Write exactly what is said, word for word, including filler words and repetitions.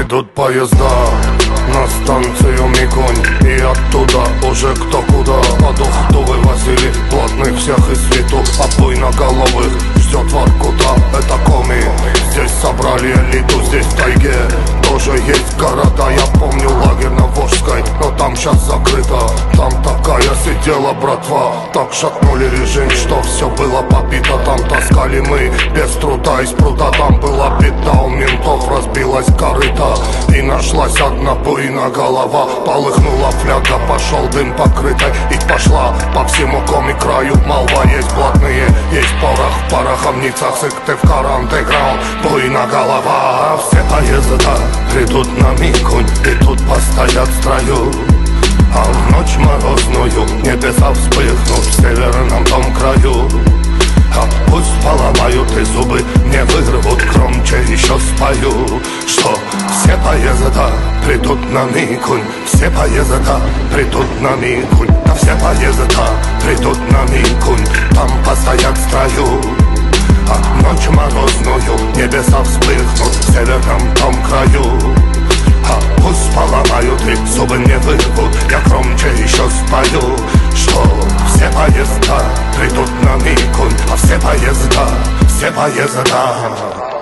Идут поезда на станцию Микунь, и оттуда уже кто куда. От Ухты вывозили плотных всех из свету, от буйноголовых ждет Воркута. Это коми, здесь собрали элиту, здесь в тайге тоже есть города. Я помню лагерь на Волжской, но там сейчас закрыто. Там такая сидела братва, так шатнули режим, что все было побито. Там таскали мы без труда из пруда. Там была беда, у ментов разбилась корыта, и нашлась одна буйная голова. Полыхнула фляга, пошел дым покрытой, и пошла по всему коми краю молва. Есть блатные, есть порох в пороховницах, сыкты в карантеграунд, буйная голова. Все поезда придут на Микунь, и тут постоят в строю. А в ночь морозную небеса вспыхнут в северном том краю. А пусть поломают и зубы мне вырвут, громче еще спою, что все поезда придут на Микунь, все поезда придут на Микунь, да все поезда придут на Микунь, там постоят в строю. А ночь морозную небеса вспыхнут в северном том краю. А пусть поломают и зубы мне вырвут, я громче еще спою, что все поезда придут на Микунь, а все поезда, все поезда